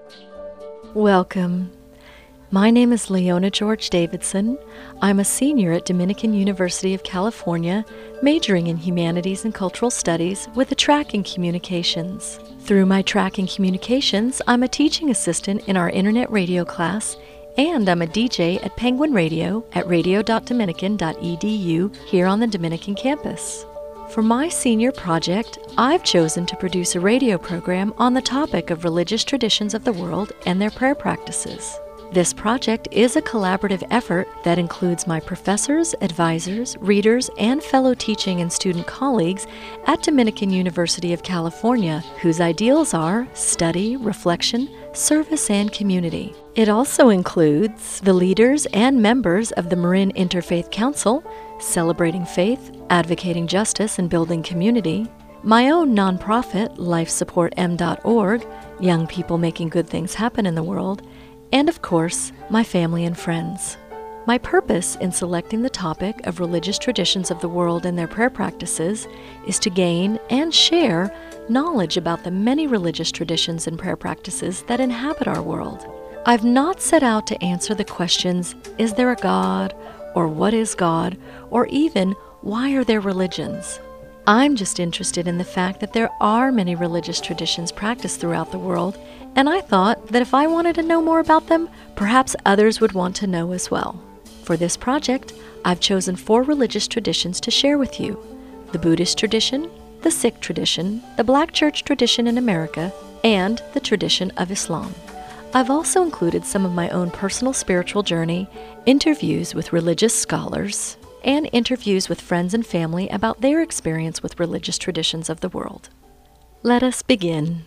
Welcome. My name is Leona George Davidson. I'm a senior at Dominican University of California, majoring in Humanities and Cultural Studies with a track in Communications. Through my track in Communications, I'm a teaching assistant in our internet radio class, and I'm a DJ at Penguin Radio at radio.dominican.edu here on the Dominican campus. For my senior project, I've chosen to produce a radio program on the topic of religious traditions of the world and their prayer practices. This project is a collaborative effort that includes my professors, advisors, readers, and fellow teaching and student colleagues at Dominican University of California, whose ideals are study, reflection, service, and community. It also includes the leaders and members of the Marin Interfaith Council, Celebrating Faith, Advocating Justice, and Building Community, my own nonprofit, LifeSupportM.org, Young People Making Good Things Happen in the World, and of course, my family and friends. My purpose in selecting the topic of religious traditions of the world and their prayer practices is to gain and share knowledge about the many religious traditions and prayer practices that inhabit our world. I've not set out to answer the questions, is there a God, or what is God, or even why are there religions? I'm just interested in the fact that there are many religious traditions practiced throughout the world, and I thought that if I wanted to know more about them, perhaps others would want to know as well. For this project, I've chosen 4 religious traditions to share with you: the Buddhist tradition, the Sikh tradition, the Black Church tradition in America, and the tradition of Islam. I've also included some of my own personal spiritual journey, interviews with religious scholars, and interviews with friends and family about their experience with religious traditions of the world. Let us begin.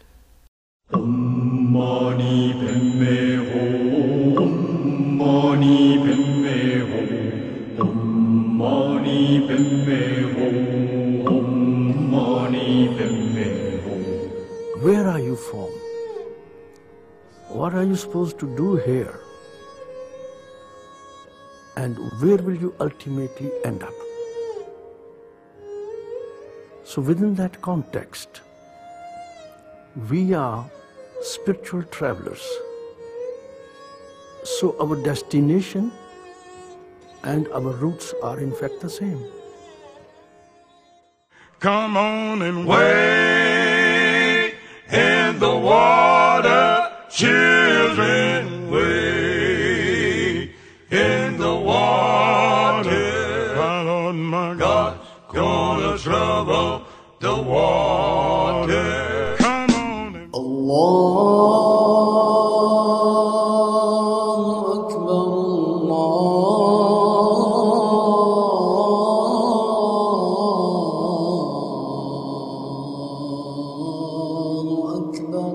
Om Mani Padme Hum. Om Mani Padme Hum. Om Mani Padme Hum. Om Mani Padme Hum. Where are you from? What are you supposed to do here? And where will you ultimately end up? So within that context, we are spiritual travelers. So our destination and our roots are in fact the same. Come on and wade in the water, children, wade in the water. My Lord, my God, gonna trouble the water. Come on and Allahu Akbar, Allahu Akbar.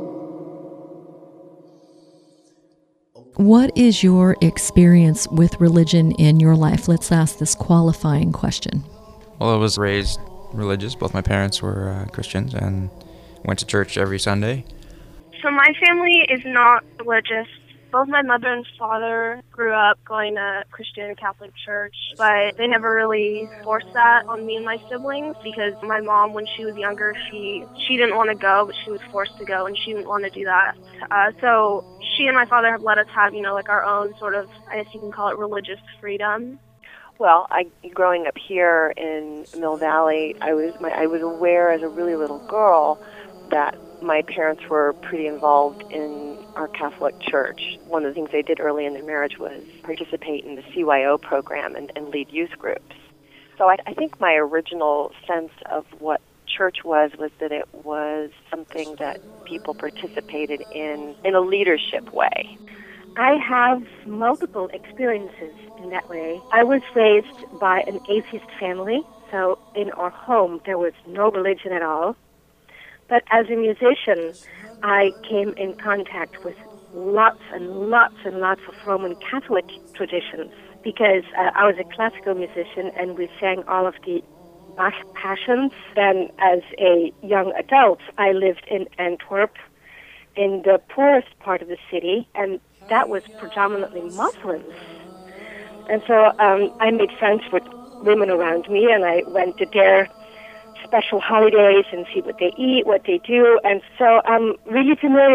What is your experience with religion in your life? Let's ask this qualifying question. Well, I was raised religious. Both my parents were Christians and went to church every Sunday. So my family is not religious. Both my mother and father grew up going to Christian Catholic church, but they never really forced that on me and my siblings because my mom, when she was younger, she didn't want to go, but she was forced to go, and she didn't want to do that. So she and my father have let us have, like our own sort of, I guess you can call it religious freedom. Well, growing up here in Mill Valley, I was aware as a really little girl that my parents were pretty involved in our Catholic church. One of the things they did early in their marriage was participate in the CYO program and lead youth groups. So I think my original sense of what church was that it was something that people participated in a leadership way. I have multiple experiences in that way. I was raised by an atheist family, so in our home there was no religion at all. But as a musician, I came in contact with lots and lots and lots of Roman Catholic traditions because I was a classical musician and we sang all of the Bach passions. Then as a young adult, I lived in Antwerp, in the poorest part of the city, and that was predominantly Muslims. And so I made friends with women around me, and I went to their special holidays and see what they eat, what they do. And so I'm really familiar with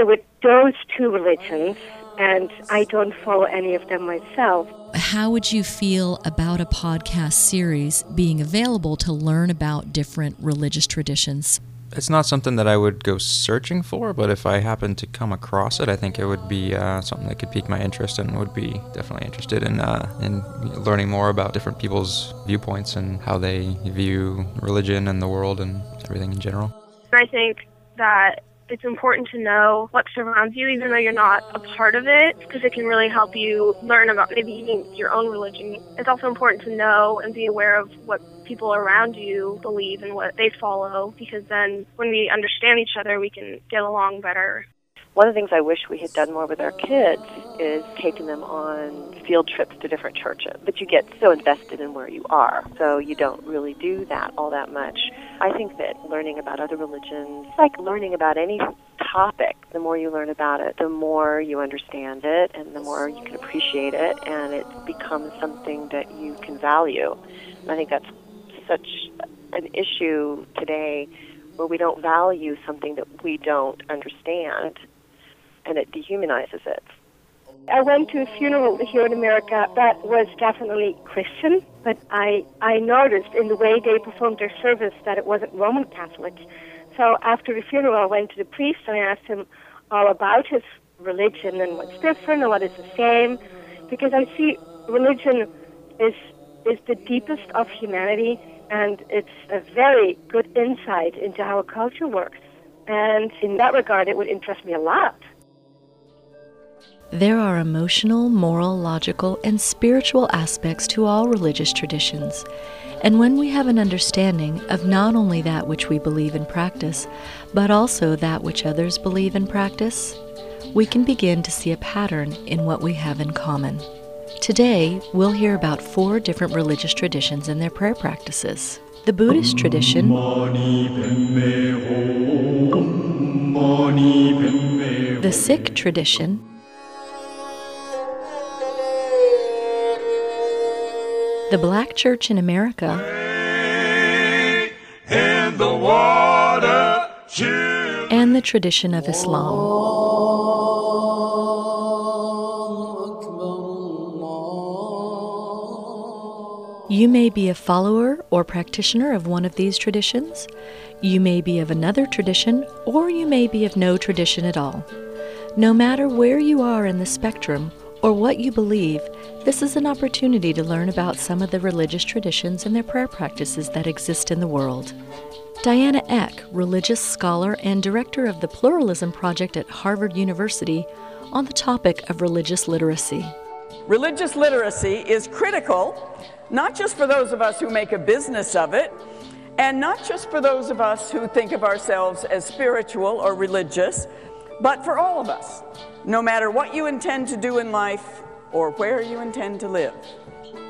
those two religions, and I don't follow any of them myself. How would you feel about a podcast series being available to learn about different religious traditions? It's not something that I would go searching for, but if I happened to come across it, I think it would be something that could pique my interest, and would be definitely interested in learning more about different people's viewpoints and how they view religion and the world and everything in general. I think that it's important to know what surrounds you, even though you're not a part of it, because it can really help you learn about maybe even your own religion. It's also important to know and be aware of what people around you believe and what they follow, because then when we understand each other, we can get along better. One of the things I wish we had done more with our kids is taking them on field trips to different churches. But you get so invested in where you are, so you don't really do that all that much. I think that learning about other religions, like learning about any topic, the more you learn about it, the more you understand it, and the more you can appreciate it, and it becomes something that you can value. And I think that's such an issue today, where we don't value something that we don't understand, and it dehumanizes it. I went to a funeral here in America that was definitely Christian, but I noticed in the way they performed their service that it wasn't Roman Catholic. So after the funeral, I went to the priest and I asked him all about his religion and what's different and what is the same, because I see religion is the deepest of humanity, and it's a very good insight into how a culture works. And in that regard, it would interest me a lot. There are emotional, moral, logical, and spiritual aspects to all religious traditions. And when we have an understanding of not only that which we believe and practice, but also that which others believe and practice, we can begin to see a pattern in what we have in common. Today, we'll hear about 4 different religious traditions and their prayer practices. The Buddhist tradition, the Sikh tradition, the Black Church in America, in the water, and the tradition of Islam. You may be a follower or practitioner of one of these traditions, you may be of another tradition, or you may be of no tradition at all. No matter where you are in the spectrum or what you believe, this is an opportunity to learn about some of the religious traditions and their prayer practices that exist in the world. Diana Eck, religious scholar and director of the Pluralism Project at Harvard University, on the topic of religious literacy. Religious literacy is critical, not just for those of us who make a business of it, and not just for those of us who think of ourselves as spiritual or religious, but for all of us, no matter what you intend to do in life or where you intend to live.